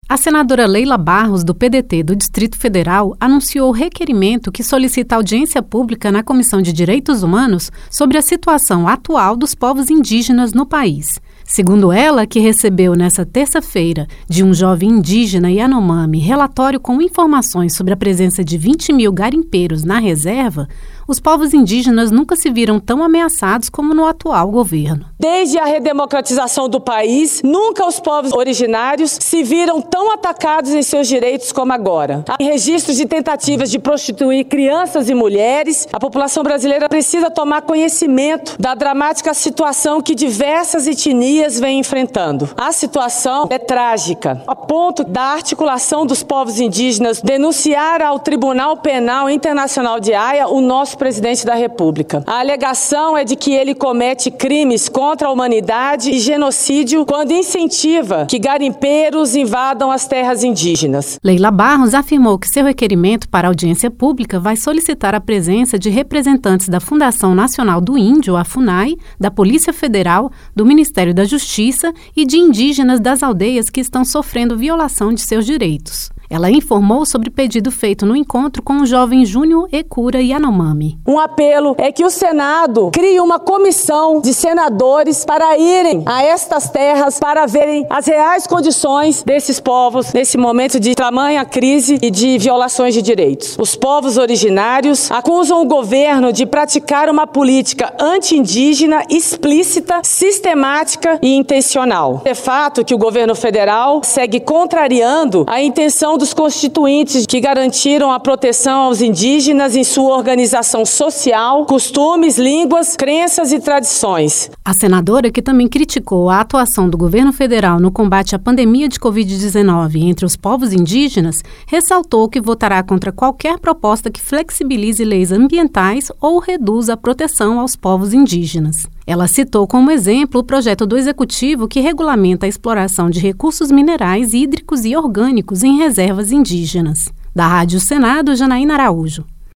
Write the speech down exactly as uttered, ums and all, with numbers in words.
A senadora Leila Barros, do P D T do Distrito Federal, anunciou o requerimento que solicita audiência pública na Comissão de Direitos Humanos sobre a situação atual dos povos indígenas no país. Segundo ela, que recebeu nesta terça-feira de um jovem indígena Yanomami relatório com informações sobre a presença de vinte mil garimpeiros na reserva, os povos indígenas nunca se viram tão ameaçados como no atual governo. Desde a redemocratização do país, nunca os povos originários se viram tão atacados em seus direitos como agora. Há registros de tentativas de prostituir crianças e mulheres. A população brasileira precisa tomar conhecimento da dramática situação que diversas etnias vêm enfrentando. A situação é trágica, a ponto da articulação dos povos indígenas denunciar ao Tribunal Penal Internacional de Haia o nosso presidente da República. A alegação é de que ele comete crimes contra a humanidade e genocídio quando incentiva que garimpeiros invadam as terras indígenas. Leila Barros afirmou que seu requerimento para audiência pública vai solicitar a presença de representantes da Fundação Nacional do Índio, a FUNAI, da Polícia Federal, do Ministério da Justiça e de indígenas das aldeias que estão sofrendo violação de seus direitos. Ela informou sobre o pedido feito no encontro com o jovem Júnior Ekura Yanomami. Um apelo é que o Senado crie uma comissão de senadores para irem a estas terras para verem as reais condições desses povos nesse momento de tamanha crise e de violações de direitos. Os povos originários acusam o governo de praticar uma política anti-indígena explícita, sistemática e intencional. É fato que o governo federal segue contrariando a intenção dos constituintes que garantiram a proteção aos indígenas em sua organização social, costumes, línguas, crenças e tradições. A senadora, que também criticou a atuação do governo federal no combate à pandemia de covid dezenove entre os povos indígenas, ressaltou que votará contra qualquer proposta que flexibilize leis ambientais ou reduza a proteção aos povos indígenas. Ela citou como exemplo o projeto do Executivo que regulamenta a exploração de recursos minerais, hídricos e orgânicos em reservas indígenas. Da Rádio Senado, Janaína Araújo.